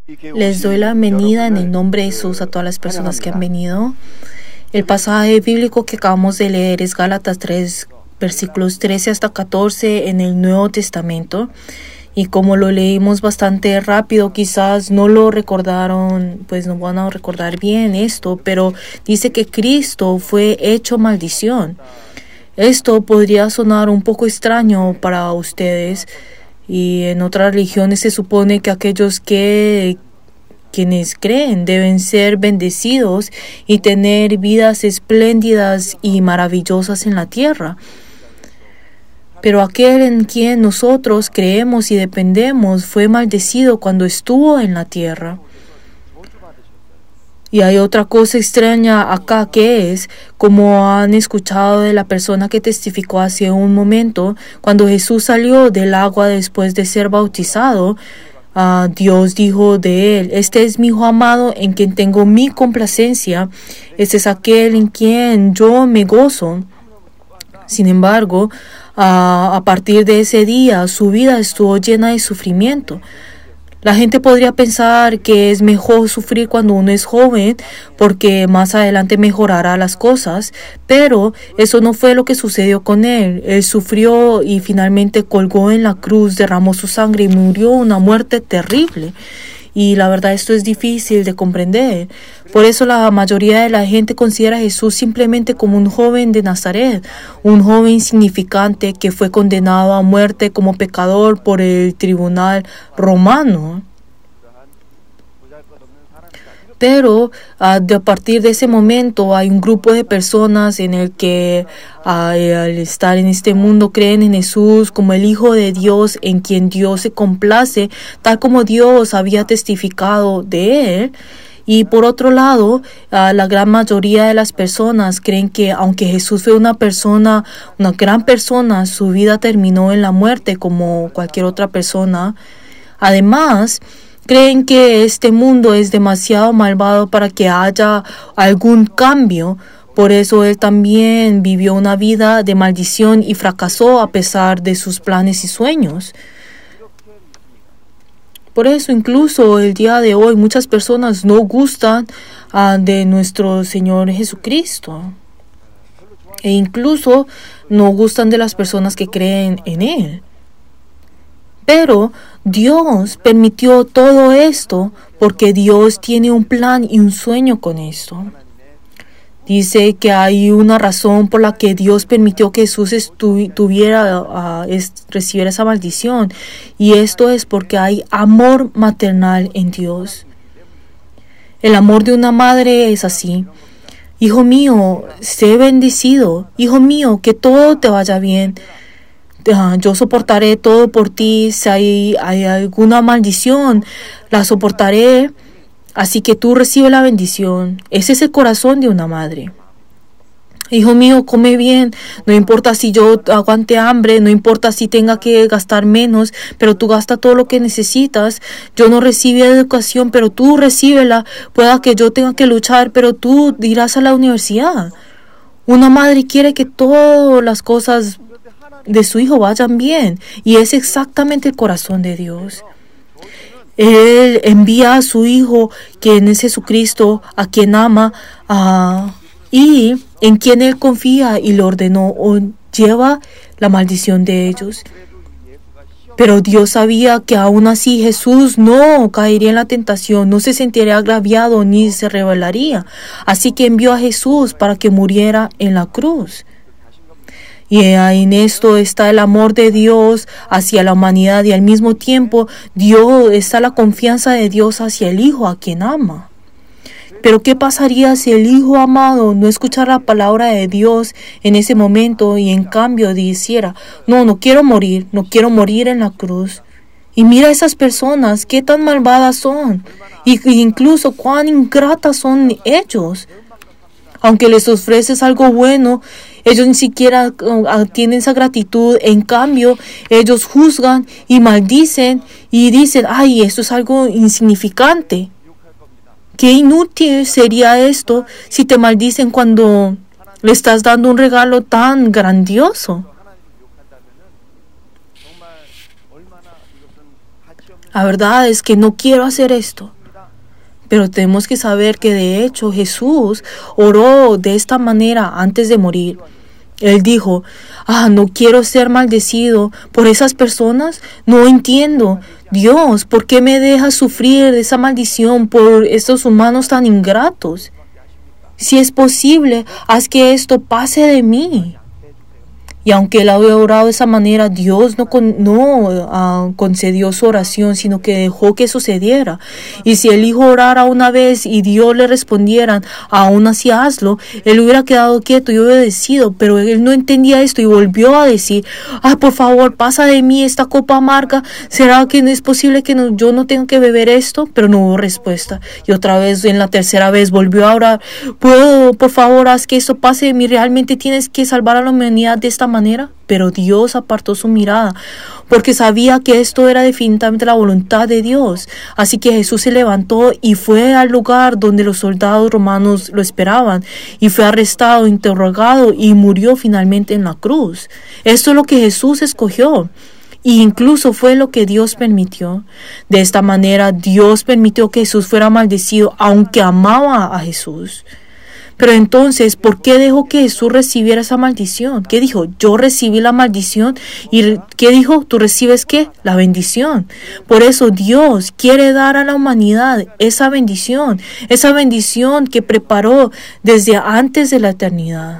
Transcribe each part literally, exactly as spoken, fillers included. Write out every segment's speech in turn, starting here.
Les doy la bienvenida en el nombre de Jesús a todas las personas que han venido. El pasaje bíblico que acabamos de leer es Gálatas tres, versículos trece hasta catorce en el Nuevo Testamento. Y como lo leímos bastante rápido, quizás no lo recordaron, pues no van a recordar bien esto, pero dice que Cristo fue hecho maldición. Esto podría sonar un poco extraño para ustedes, y en otras religiones se supone que aquellos que quienes creen deben ser bendecidos y tener vidas espléndidas y maravillosas en la tierra. Pero aquel en quien nosotros creemos y dependemos fue maldecido cuando estuvo en la tierra. Y hay otra cosa extraña acá, que es, como han escuchado de la persona que testificó hace un momento, cuando Jesús salió del agua después de ser bautizado, uh, Dios dijo de él: este es mi Hijo amado en quien tengo mi complacencia, este es aquel en quien yo me gozo. Sin embargo, uh, a partir de ese día su vida estuvo llena de sufrimiento. La gente podría pensar que es mejor sufrir cuando uno es joven porque más adelante mejorará las cosas, pero eso no fue lo que sucedió con él. Él sufrió y finalmente colgó en la cruz, derramó su sangre y murió una muerte terrible. Y la verdad, esto es difícil de comprender. Por eso la mayoría de la gente considera a Jesús simplemente como un joven de Nazaret, un joven insignificante que fue condenado a muerte como pecador por el tribunal romano. Pero uh, de a partir de ese momento hay un grupo de personas en el que uh, al estar en este mundo creen en Jesús como el Hijo de Dios en quien Dios se complace, tal como Dios había testificado de él. Y por otro lado, uh, la gran mayoría de las personas creen que aunque Jesús fue una persona, una gran persona, su vida terminó en la muerte como cualquier otra persona. Además, creen que este mundo es demasiado malvado para que haya algún cambio. Por eso él también vivió una vida de maldición y fracasó a pesar de sus planes y sueños. Por eso incluso el día de hoy muchas personas no gustan uh, de nuestro Señor Jesucristo. E incluso no gustan de las personas que creen en Él. Pero Dios permitió todo esto porque Dios tiene un plan y un sueño con esto. Dice que hay una razón por la que Dios permitió que Jesús estu- tuviera, uh, est- recibiera esa maldición. Y esto es porque hay amor maternal en Dios. El amor de una madre es así: hijo mío, sé bendecido. Hijo mío, que todo te vaya bien. Uh, yo soportaré todo por ti. Si hay, hay alguna maldición, la soportaré. Así que tú recibe la bendición. Ese es el corazón de una madre. Hijo mío, come bien. No importa si yo aguante hambre, no importa si tenga que gastar menos, pero tú gasta todo lo que necesitas. Yo no recibí educación, pero tú recíbela. Pueda que yo tenga que luchar, pero tú irás a la universidad. Una madre quiere que todas las cosas de su hijo vayan bien, y es exactamente el corazón de Dios. Él envía a su Hijo, quien es Jesucristo, a quien ama uh, y en quien Él confía, y lo ordenó, o lleva la maldición de ellos. Pero Dios sabía que aún así Jesús no caería en la tentación, no se sentiría agraviado ni se rebelaría. Así que envió a Jesús para que muriera en la cruz. Y en esto está el amor de Dios hacia la humanidad, y al mismo tiempo Dios está la confianza de Dios hacia el Hijo a quien ama. Pero ¿qué pasaría si el Hijo amado no escuchara la palabra de Dios en ese momento y en cambio dijera: no, no quiero morir, no quiero morir en la cruz? Y mira a esas personas, qué tan malvadas son, y incluso cuán ingratas son ellos. Aunque les ofreces algo bueno, ellos ni siquiera uh, tienen esa gratitud. En cambio, ellos juzgan y maldicen y dicen: ay, esto es algo insignificante. Qué inútil sería esto si te maldicen cuando le estás dando un regalo tan grandioso. La verdad es que no quiero hacer esto. Pero tenemos que saber que de hecho Jesús oró de esta manera antes de morir. Él dijo, ah, no quiero ser maldecido por esas personas. No entiendo. Dios, ¿por qué me dejas sufrir de esa maldición por estos humanos tan ingratos? Si es posible, haz que esto pase de mí. Y aunque él había orado de esa manera, Dios no, con, no uh, concedió su oración, sino que dejó que sucediera. Y si el hijo orara una vez y Dios le respondiera, aún así hazlo, él hubiera quedado quieto y obedecido. Pero él no entendía esto y volvió a decir, ah, por favor, pasa de mí esta copa amarga. ¿Será que no es posible que no, yo no tenga que beber esto? Pero no hubo respuesta. Y otra vez, en la tercera vez, volvió a orar, ¿puedo, por favor, haz que esto pase de mí? ¿Realmente tienes que salvar a la humanidad de esta manera? manera, pero Dios apartó su mirada porque sabía que esto era definitivamente la voluntad de Dios. Así que Jesús se levantó y fue al lugar donde los soldados romanos lo esperaban y fue arrestado, interrogado y murió finalmente en la cruz. Esto es lo que Jesús escogió. Y incluso fue lo que Dios permitió. De esta manera Dios permitió que Jesús fuera maldecido, aunque amaba a Jesús. Pero entonces, ¿por qué dejó que Jesús recibiera esa maldición? ¿Qué dijo? Yo recibí la maldición. ¿Y qué dijo? ¿Tú recibes qué? La bendición. Por eso Dios quiere dar a la humanidad esa bendición. Esa bendición que preparó desde antes de la eternidad.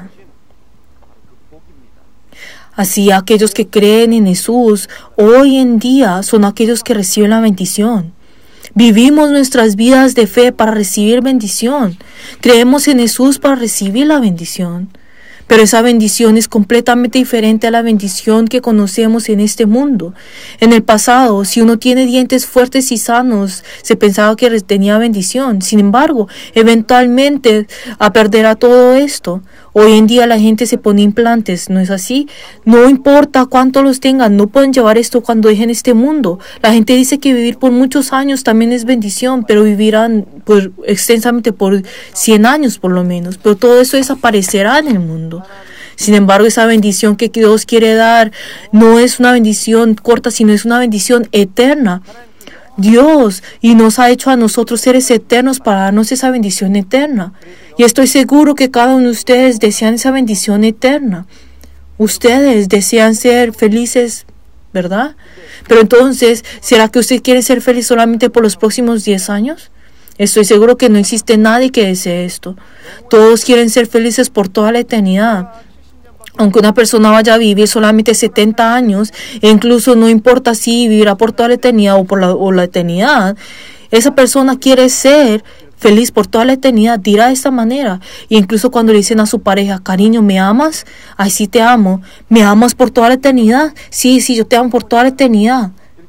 Así, aquellos que creen en Jesús hoy en día son aquellos que reciben la bendición. Vivimos nuestras vidas de fe para recibir bendición. Creemos en Jesús para recibir la bendición. Pero esa bendición es completamente diferente a la bendición que conocemos en este mundo. En el pasado, si uno tiene dientes fuertes y sanos, se pensaba que tenía bendición. Sin embargo, eventualmente perderá todo esto. Hoy en día la gente se pone implantes, ¿no es así? No importa cuánto los tengan, no pueden llevar esto cuando dejen este mundo. La gente dice que vivir por muchos años también es bendición, pero vivirán pues, extensamente por cien años por lo menos. Pero todo eso desaparecerá en el mundo. Sin embargo, esa bendición que Dios quiere dar no es una bendición corta, sino es una bendición eterna. Dios y nos ha hecho a nosotros seres eternos para darnos esa bendición eterna. Y estoy seguro que cada uno de ustedes desean esa bendición eterna. Ustedes desean ser felices, ¿verdad? Pero entonces, ¿será que usted quiere ser feliz solamente por los próximos diez años? Estoy seguro que no existe nadie que desee esto. Todos quieren ser felices por toda la eternidad. Aunque una persona vaya a vivir solamente setenta años, e incluso no importa si vivirá por toda la eternidad o por la, o la eternidad, esa persona quiere ser feliz por toda la eternidad, dirá de esta manera. Y incluso cuando le dicen a su pareja, cariño, ¿me amas? Ay, sí te amo. ¿Me amas por toda la eternidad? Sí, sí, yo te amo por toda la eternidad.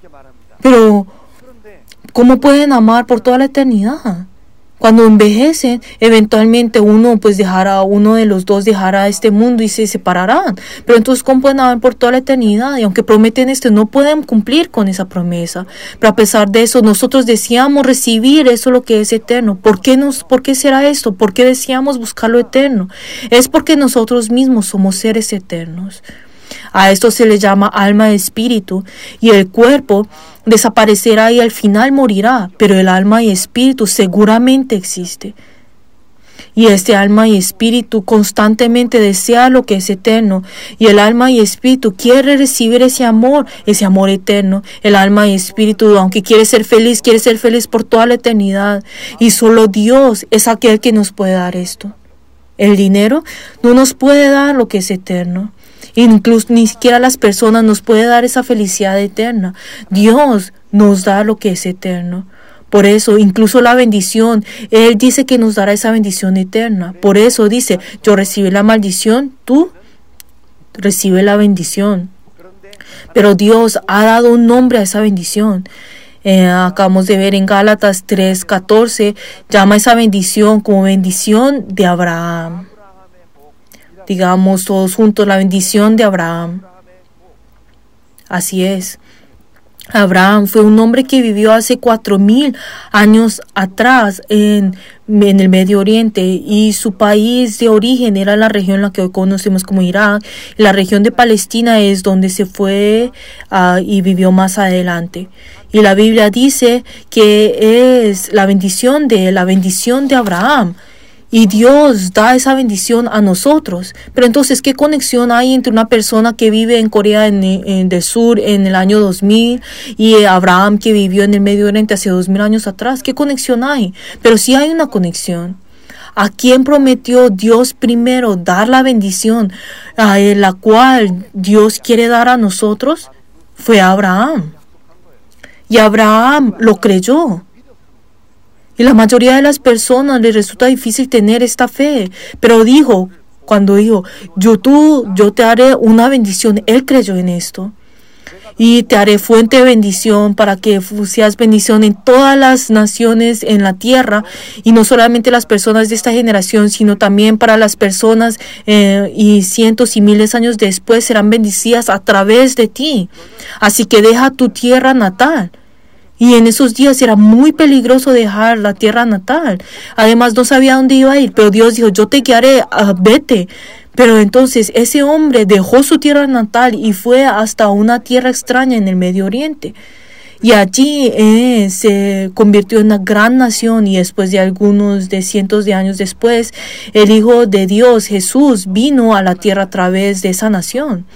Pero, ¿cómo pueden amar por toda la eternidad? Cuando envejecen, eventualmente uno pues dejará, uno de los dos dejará este mundo y se separarán. Pero entonces, ¿cómo pueden amar por toda la eternidad? Y aunque prometen esto, no pueden cumplir con esa promesa. Pero a pesar de eso, nosotros deseamos recibir eso lo que es eterno. ¿Por qué, nos, ¿Por qué será esto? ¿Por qué deseamos buscar lo eterno? Es porque nosotros mismos somos seres eternos. A esto se le llama alma y espíritu, y el cuerpo desaparecerá y al final morirá, pero el alma y espíritu seguramente existe. Y este alma y espíritu constantemente desea lo que es eterno, y el alma y espíritu quiere recibir ese amor, ese amor eterno. El alma y espíritu, aunque quiere ser feliz, quiere ser feliz por toda la eternidad, y solo Dios es aquel que nos puede dar esto. El dinero no nos puede dar lo que es eterno. Incluso ni siquiera las personas nos puede dar esa felicidad eterna. Dios nos da lo que es eterno. Por eso, incluso la bendición, Él dice que nos dará esa bendición eterna. Por eso dice, yo recibí la maldición, tú recibe la bendición. Pero Dios ha dado un nombre a esa bendición. Eh, acabamos de ver en Gálatas tres catorce, llama esa bendición como bendición de Abraham. Digamos todos juntos, la bendición de Abraham. Así es. Abraham fue un hombre que vivió hace cuatro mil años atrás en, en el Medio Oriente, y su país de origen era la región en la que hoy conocemos como Irak. La región de Palestina es donde se fue uh, y vivió más adelante. Y la Biblia dice que es la bendición de la bendición de Abraham. Y Dios da esa bendición a nosotros. Pero entonces, ¿qué conexión hay entre una persona que vive en Corea en, en, del Sur en el año dos mil y Abraham que vivió en el Medio Oriente hace dos mil años atrás? ¿Qué conexión hay? Pero sí hay una conexión. ¿A quién prometió Dios primero dar la bendición a la cual Dios quiere dar a nosotros? Fue Abraham. Y Abraham lo creyó. Y la mayoría de las personas les resulta difícil tener esta fe. Pero dijo, cuando dijo, yo tú, yo te haré una bendición, él creyó en esto. Y te haré fuente de bendición para que seas bendición en todas las naciones en la tierra. Y no solamente las personas de esta generación, sino también para las personas eh, y cientos y miles de años después serán bendecidas a través de ti. Así que deja tu tierra natal. Y en esos días era muy peligroso dejar la tierra natal. Además, no sabía dónde iba a ir, pero Dios dijo, yo te guiaré, uh, vete. Pero entonces ese hombre dejó su tierra natal y fue hasta una tierra extraña en el Medio Oriente. Y allí eh, se convirtió en una gran nación, y después de algunos de cientos de años después, el Hijo de Dios, Jesús, vino a la tierra a través de esa nación.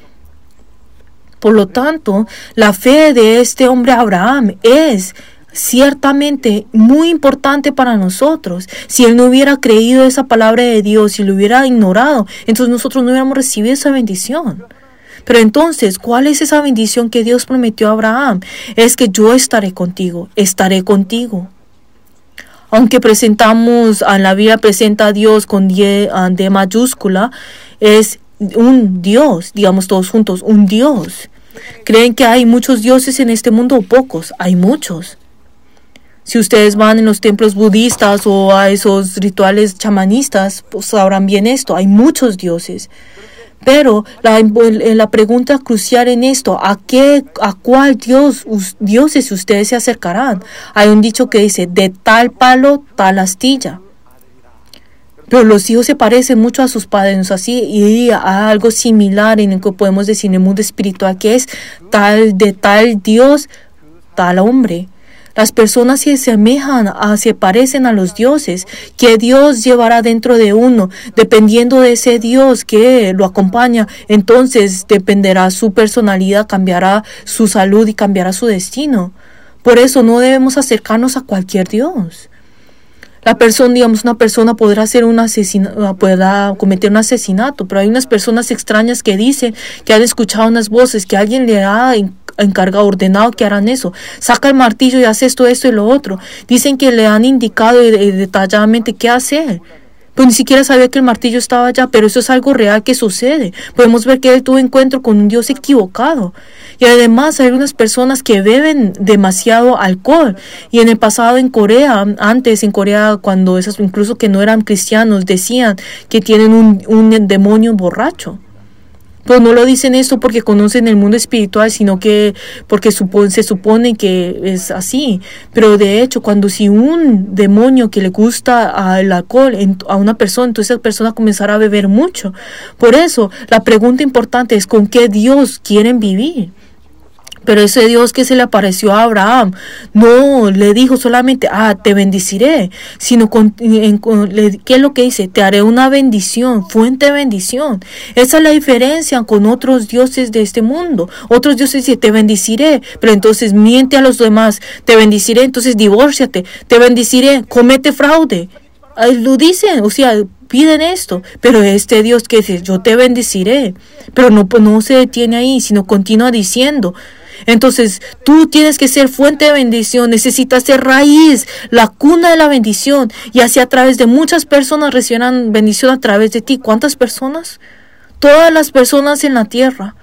Por lo tanto, la fe de este hombre Abraham es ciertamente muy importante para nosotros. Si él no hubiera creído esa palabra de Dios, si lo hubiera ignorado, entonces nosotros no hubiéramos recibido esa bendición. Pero entonces, ¿cuál es esa bendición que Dios prometió a Abraham? Es que yo estaré contigo, estaré contigo. Aunque presentamos, en la Biblia presenta a Dios con D, D mayúscula, es un Dios, digamos todos juntos, un Dios. ¿Creen que hay muchos dioses en este mundo o pocos? Hay muchos. Si ustedes van en los templos budistas o a esos rituales chamanistas, pues sabrán bien esto, hay muchos dioses. Pero la, la pregunta crucial en esto, ¿a qué, a cuál dios, dioses ustedes se acercarán? Hay un dicho que dice, de tal palo, tal astilla. Pero los hijos se parecen mucho a sus padres, ¿no es así? Y a algo similar en el que podemos decir en el mundo espiritual, que es tal de tal Dios, tal hombre. Las personas se asemejan, a, se parecen a los dioses, que Dios llevará dentro de uno. Dependiendo de ese Dios que lo acompaña, entonces dependerá su personalidad, cambiará su salud y cambiará su destino. Por eso no debemos acercarnos a cualquier Dios. La persona, digamos, una persona podrá hacer un asesinato, podrá cometer un asesinato, pero hay unas personas extrañas que dicen que han escuchado unas voces, que alguien le ha encargado, ordenado que harán eso. Saca el martillo y hace esto, esto y lo otro. Dicen que le han indicado detalladamente qué hacer. Pues ni siquiera sabía que el martillo estaba allá, pero eso es algo real que sucede. Podemos ver que él tuvo encuentro con un Dios equivocado. Y además hay unas personas que beben demasiado alcohol. Y en el pasado en Corea, antes en Corea, cuando esas incluso que no eran cristianos, decían que tienen un, un demonio borracho. Pues no lo dicen esto porque conocen el mundo espiritual, sino que porque supone, se supone que es así. Pero de hecho, cuando si un demonio que le gusta el alcohol en, a una persona, entonces esa persona comenzará a beber mucho. Por eso, la pregunta importante es ¿con qué Dios quieren vivir? Pero ese Dios que se le apareció a Abraham no le dijo solamente, ah, te bendeciré, sino con, en, con, le, ¿qué es lo que dice? Te haré una bendición, fuente de bendición. Esa es la diferencia con otros dioses de este mundo. Otros dioses dicen, te bendeciré, pero entonces miente a los demás, te bendeciré, entonces divórciate, te bendeciré, comete fraude. Ahí lo dicen, o sea, piden esto, pero este Dios que dice, yo te bendeciré, pero no, no se detiene ahí, sino continúa diciendo. Entonces, tú tienes que ser fuente de bendición, necesitas ser raíz, la cuna de la bendición, y así a través de muchas personas recibirán bendición a través de ti. ¿Cuántas personas? Todas las personas en la tierra,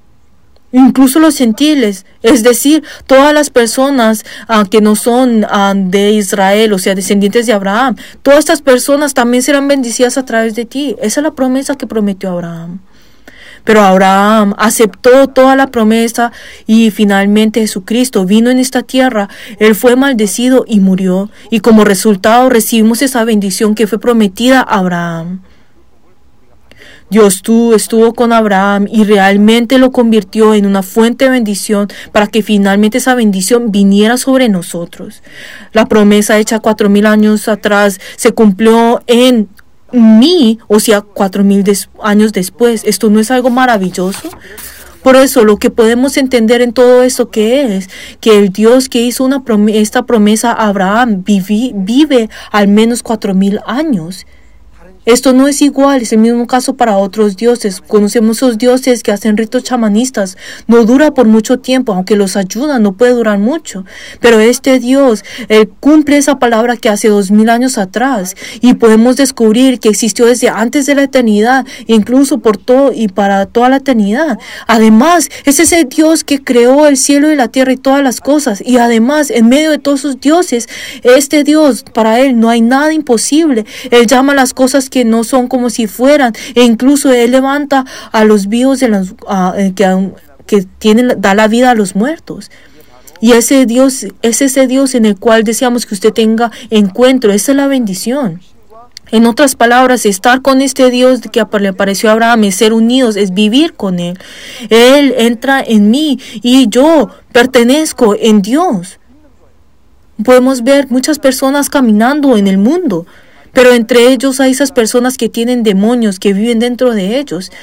incluso los gentiles, es decir, todas las personas uh, que no son uh, de Israel, o sea, descendientes de Abraham, todas estas personas también serán bendecidas a través de ti. Esa es la promesa que prometió Abraham. Pero Abraham aceptó toda la promesa y finalmente Jesucristo vino en esta tierra. Él fue maldecido y murió. Y como resultado recibimos esa bendición que fue prometida a Abraham. Dios tú estuvo con Abraham y realmente lo convirtió en una fuente de bendición para que finalmente esa bendición viniera sobre nosotros. La promesa hecha cuatro mil años atrás se cumplió en mí, o sea, cuatro mil des- años después. ¿Esto no es algo maravilloso? Por eso lo que podemos entender en todo esto que es que el Dios que hizo una prom- esta promesa a Abraham vivi- vive al menos cuatro mil años. Esto no es igual, es el mismo caso para otros dioses. Conocemos esos dioses que hacen ritos chamanistas. No dura por mucho tiempo, aunque los ayuda, no puede durar mucho. Pero este Dios, Él cumple esa palabra que hace dos mil años atrás. Y podemos descubrir que existió desde antes de la eternidad, incluso por todo y para toda la eternidad. Además, es ese Dios que creó el cielo y la tierra y todas las cosas. Y además, en medio de todos esos dioses, este Dios, para Él no hay nada imposible. Él llama las cosas que no son como si fueran, e incluso Él levanta a los vivos de los, uh, que, que tienen, da la vida a los muertos. Y ese Dios es ese Dios en el cual deseamos que usted tenga encuentro. Esa es la bendición. En otras palabras, estar con este Dios que le apareció a Abraham es ser unidos, es vivir con Él. Él entra en mí y yo pertenezco en Dios. Podemos ver muchas personas caminando en el mundo, pero entre ellos hay esas personas que tienen demonios que viven dentro de ellos.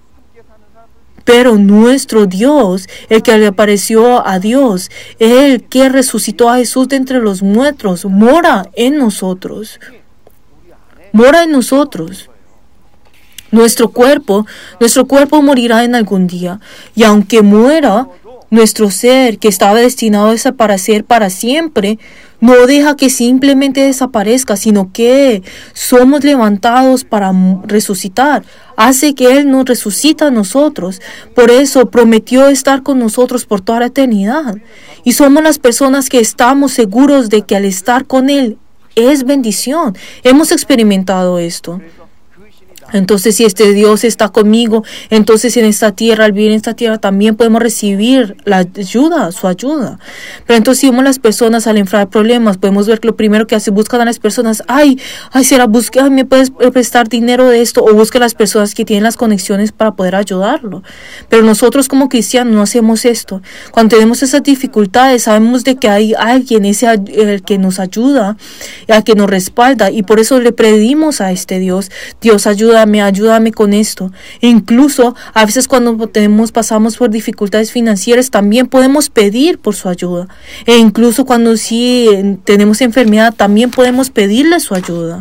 Pero nuestro Dios, el que le apareció a Dios, el que resucitó a Jesús de entre los muertos, mora en nosotros. Mora en nosotros. Nuestro cuerpo, nuestro cuerpo morirá en algún día. Y aunque muera, nuestro ser, que estaba destinado a desaparecer para siempre, no deja que simplemente desaparezca, sino que somos levantados para resucitar. Hace que Él nos resucita a nosotros. Por eso prometió estar con nosotros por toda la eternidad. Y somos las personas que estamos seguros de que al estar con Él es bendición. Hemos experimentado esto. Entonces, si este Dios está conmigo, entonces en esta tierra, al vivir en esta tierra, también podemos recibir la ayuda, su ayuda. Pero entonces, si vemos las personas al enfrentar problemas, podemos ver que lo primero que hace, buscan a las personas, ay, ay, será, busca, ay, me puedes prestar dinero de esto, o busca a las personas que tienen las conexiones para poder ayudarlo. Pero nosotros como cristianos no hacemos esto. Cuando tenemos esas dificultades, sabemos de que hay alguien, ese el que nos ayuda, el que nos respalda, y por eso le pedimos a este Dios, Dios ayuda. Ayúdame, ayúdame con esto. E incluso a veces cuando tenemos, pasamos por dificultades financieras, también podemos pedir por su ayuda. E incluso cuando sí tenemos enfermedad, también podemos pedirle su ayuda.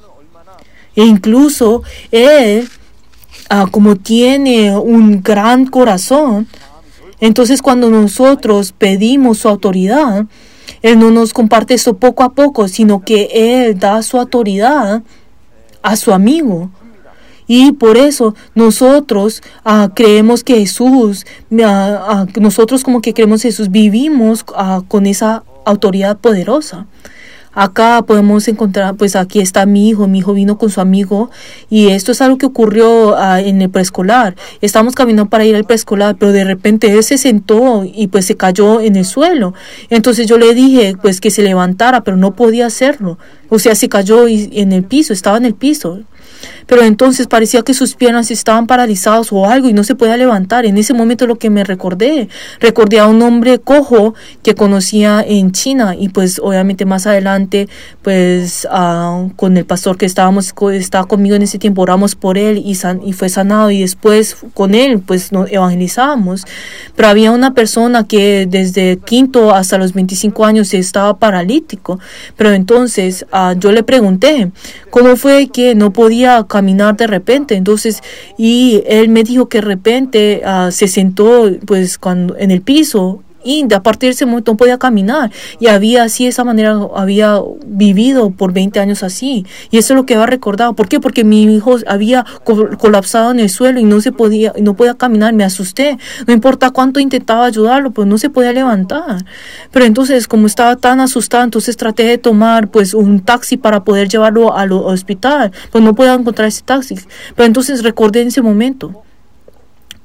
E incluso Él, ah, como tiene un gran corazón, entonces cuando nosotros pedimos su autoridad, Él no nos comparte esto poco a poco, sino que Él da su autoridad a su amigo. Y por eso nosotros uh, creemos que Jesús, uh, uh, nosotros como que creemos que Jesús vivimos uh, con esa autoridad poderosa. Acá podemos encontrar, pues aquí está mi hijo, mi hijo vino con su amigo y esto es algo que ocurrió uh, en el preescolar. Estamos caminando para ir al preescolar, pero de repente él se sentó y pues se cayó en el suelo. Entonces yo le dije pues que se levantara, pero no podía hacerlo. O sea, se cayó y, en el piso, estaba en el piso. Pero entonces parecía que sus piernas estaban paralizadas o algo y no se podía levantar. En ese momento lo que me recordé, recordé a un hombre cojo que conocía en China y pues obviamente más adelante pues uh, con el pastor que estábamos estaba conmigo en ese tiempo oramos por él y, san, y fue sanado y después con él pues nos evangelizábamos. Pero había una persona que desde quinto hasta los veinticinco años estaba paralítico. Pero entonces uh, yo le pregunté cómo fue que no podía caminar de repente. Entonces, y él me dijo que de repente uh, se sentó pues cuando en el piso y a partir de ese momento no podía caminar y había así de esa manera había vivido por veinte años así y eso es lo que había recordado. ¿Por qué? Porque mi hijo había col- colapsado en el suelo y no se podía no podía caminar. Me asusté, no importa cuánto intentaba ayudarlo, pues no se podía levantar. Pero entonces como estaba tan asustado, entonces traté de tomar pues un taxi para poder llevarlo al hospital, pues no podía encontrar ese taxi. Pero entonces recordé en ese momento.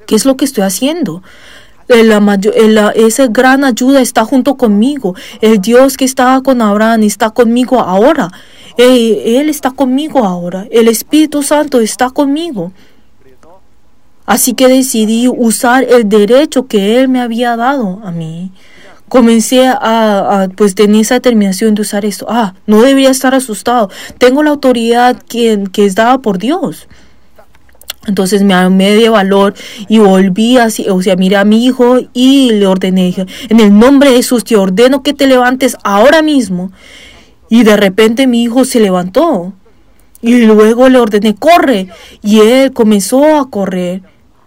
¿Qué es lo que estoy haciendo? La mayor, la, esa gran ayuda está junto conmigo. El Dios que estaba con Abraham está conmigo ahora. Él, él está conmigo ahora. El Espíritu Santo está conmigo. Así que decidí usar el derecho que Él me había dado a mí. Comencé a, a pues tener esa determinación de usar esto. Ah, no debería estar asustado. Tengo la autoridad que, que es dada por Dios. Entonces me armé de valor y volví así, o sea, miré a mi hijo y le ordené, en el nombre de Jesús te ordeno que te levantes ahora mismo. Y de repente mi hijo se levantó y luego le ordené, corre, y él comenzó a correr.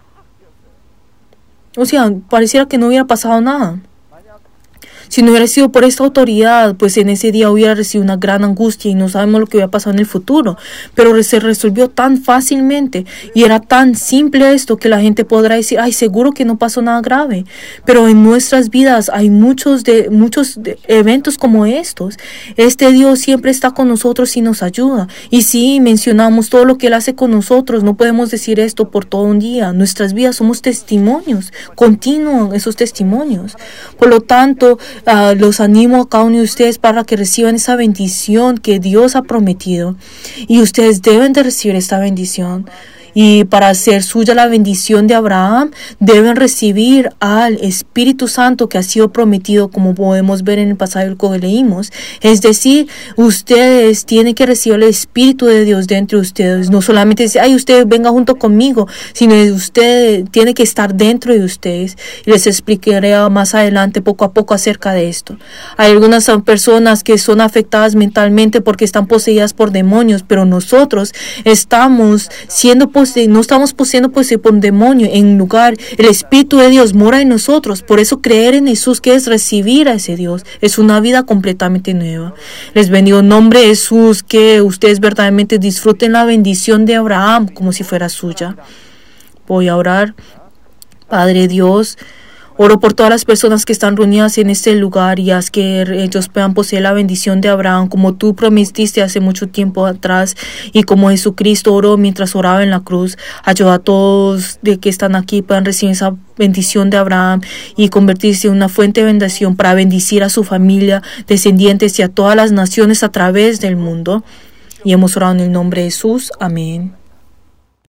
O sea, pareciera que no hubiera pasado nada. Si no hubiera sido por esta autoridad, pues en ese día hubiera recibido una gran angustia y no sabemos lo que hubiera pasado en el futuro. Pero se resolvió tan fácilmente y era tan simple esto que la gente podrá decir, ay, seguro que no pasó nada grave. Pero en nuestras vidas hay muchos, de, muchos de eventos como estos. Este Dios siempre está con nosotros y nos ayuda. Y si mencionamos todo lo que Él hace con nosotros, no podemos decir esto por todo un día. Nuestras vidas somos testimonios, continuos esos testimonios. Por lo tanto, Uh, los animo a cada uno de ustedes para que reciban esa bendición que Dios ha prometido. Y ustedes deben de recibir esta bendición. Y para hacer suya la bendición de Abraham, deben recibir al Espíritu Santo que ha sido prometido, como podemos ver en el pasaje que leímos. Es decir, ustedes tienen que recibir el Espíritu de Dios dentro de ustedes. No solamente decir, ay, usted venga junto conmigo, sino usted tiene que estar dentro de ustedes. Y les explicaré más adelante, poco a poco, acerca de esto. Hay algunas personas que son afectadas mentalmente porque están poseídas por demonios, pero nosotros estamos siendo poseídos. No estamos poseídos por un demonio. En lugar, el Espíritu de Dios mora en nosotros. Por eso creer en Jesús, que es recibir a ese Dios, es una vida completamente nueva. Les bendigo en nombre de Jesús, que ustedes verdaderamente disfruten la bendición de Abraham como si fuera suya. Voy a orar. Padre Dios, oro por todas las personas que están reunidas en este lugar y haz que ellos puedan poseer la bendición de Abraham como tú prometiste hace mucho tiempo atrás y como Jesucristo oró mientras oraba en la cruz. Ayuda a todos de que están aquí puedan recibir esa bendición de Abraham y convertirse en una fuente de bendición para bendecir a su familia, descendientes y a todas las naciones a través del mundo. Y hemos orado en el nombre de Jesús. Amén.